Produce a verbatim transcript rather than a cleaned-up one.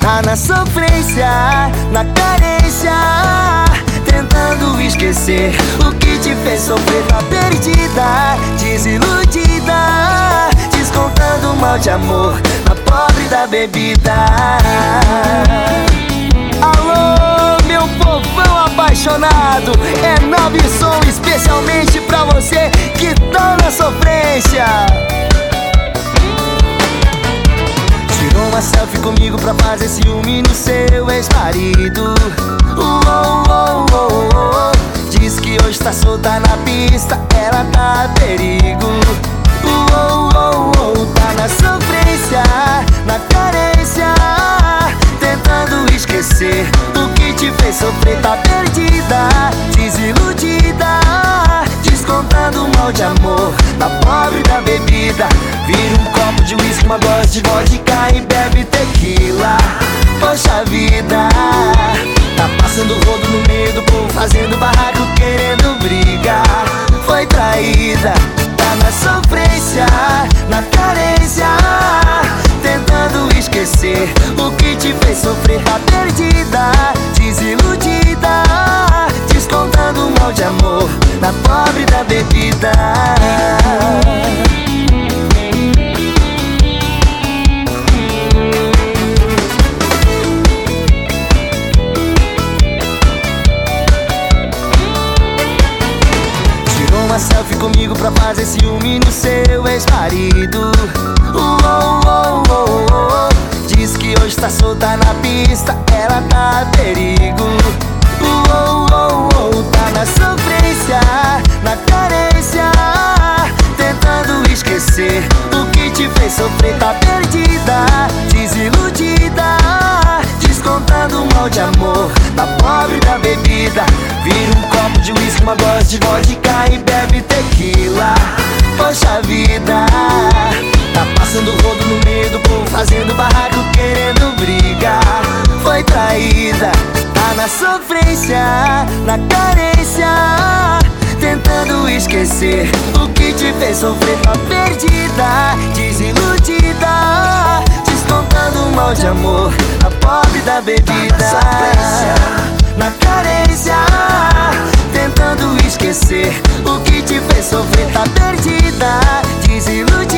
Tá na sofrência, na carência, tentando esquecer o que te fez sofrer. Tá perdida, desiludida, descontando o mal de amor na pobre da bebida. Alô, meu povão apaixonado, é Nove Som especialmente pra você que tá na sofrência. Tirou uma selfie comigo pra fazer ciúme no seu ex-marido. uh, oh, oh, oh, oh. Diz que hoje tá solta na pista, ela tá a perigo. uh, oh, oh, oh. Tá na sofrência, na carência, tentando esquecer o que te fez sofrer. Tá perdida, desiludida, descontando o mal de amor na pobre da bebida. Vira um copo de uísque, uma dose de vodka e bebe tequila. Poxa vida, tá passando rodo no meio do povo, fazendo barraco, querendo briga. Foi traída, tá na sofrência, na carência, tentando esquecer o que te fez sofrer. Tá perdida, desiludida, descontando o mal de amor na pobre da bebida. Tirou uma selfie comigo pra fazer ciúme no seu ex-marido. uh, oh, oh, oh, oh. Diz que hoje tá solta na pista, ela tá a perigo. uh, oh, oh, oh. Tá na sofrência, na carência, tentando esquecer o que te fez sofrer. Tá perdida, desiludida, descontando o mal de amor na pobre da bebida. Vira um copo de uísque, uma dose de vodka e bebe tequila. Poxa vida, tá passando rodo no meio do povo, fazendo barraco, querendo briga. Foi traída, tá na sofrência, na carência, tentando esquecer o que te fez sofrer. Tá perdida, desiludida, descontando o mal de amor na pobre da bebida. Tá na sofrência, na carência, tentando esquecer o que te fez sofrer. Tá perdida, desiludida,